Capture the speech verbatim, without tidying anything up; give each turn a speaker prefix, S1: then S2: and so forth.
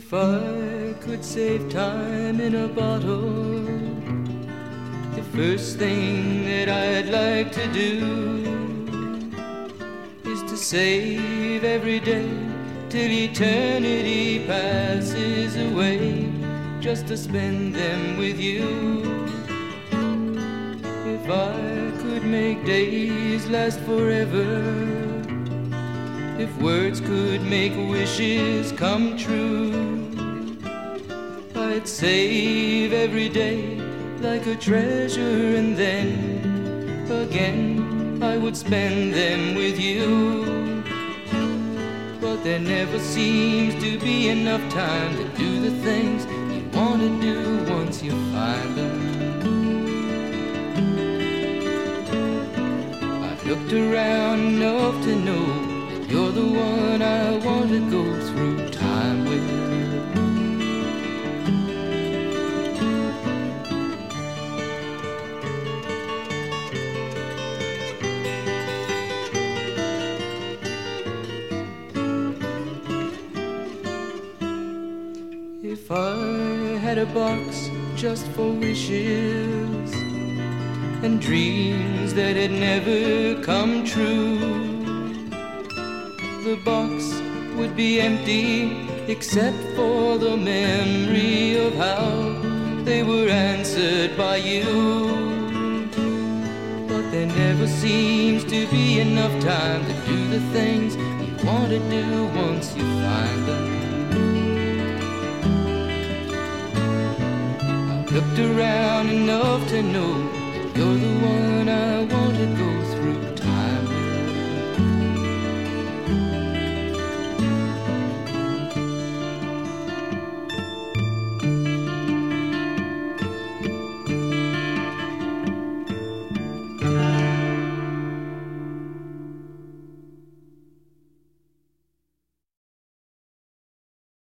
S1: If I could save time in a bottle, the first thing that I'd like to do is to save every day till eternity passes away, just to spend them with you. If I could make days last forever, if words could make wishes come true, I'd save every day like a treasure, and then again I would spend them with you. But there never seems to be enough time to do the things you want to do once you find them. I've looked around enough to know you're the one I want to go through time with. If I had a box just for wishes and dreams that had never come true, the box would be empty except for the memory of how they were answered by you. But there never seems to be enough time to do the things you want to do once you find them. I've looked around enough to know that you're the one I want to go through